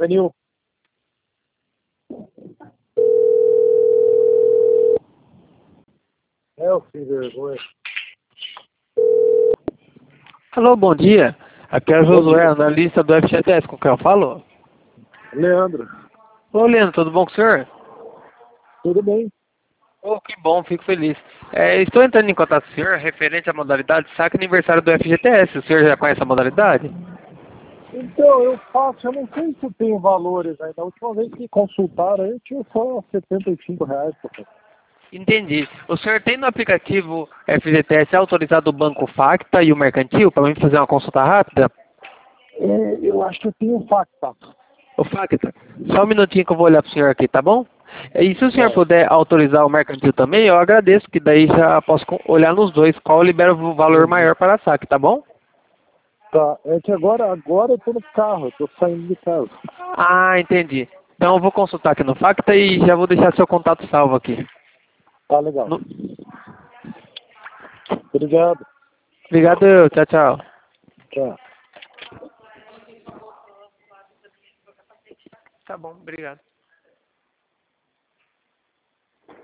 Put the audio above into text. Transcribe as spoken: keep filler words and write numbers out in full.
Pneu. É o sem vergonha. Alô, bom dia. Aqui é o Bom Josué, dia. analista do F G T S, com quem eu falo? Leandro. Ô, Leandro, tudo bom com o senhor? Tudo bem? Oh, que bom, fico feliz. É, estou entrando em contato com o senhor referente à modalidade saque aniversário do F G T S. O senhor já conhece a modalidade? Então, eu faço, eu não sei se tem valores ainda. A última vez que consultaram, eu tinha só setenta e cinco reais. Papai. Entendi. O senhor tem no aplicativo F G T S autorizado o Banco Facta e o Mercantil para mim fazer uma consulta rápida? É, eu acho que eu tenho facta. O Facta, só um minutinho que eu vou olhar para o senhor aqui, tá bom? E se o senhor Tá, puder autorizar o Mercantil também, eu agradeço, que daí já posso co- olhar nos dois qual libera o valor entendi. maior para saque, tá bom? Tá, é que agora, agora eu tô no carro, eu tô saindo de casa. Ah, entendi. Então eu vou consultar aqui no Facta e já vou deixar seu contato salvo aqui. Tá legal. No- Obrigado. Obrigado, tchau, tchau. Tchau. Tá bom, obrigado.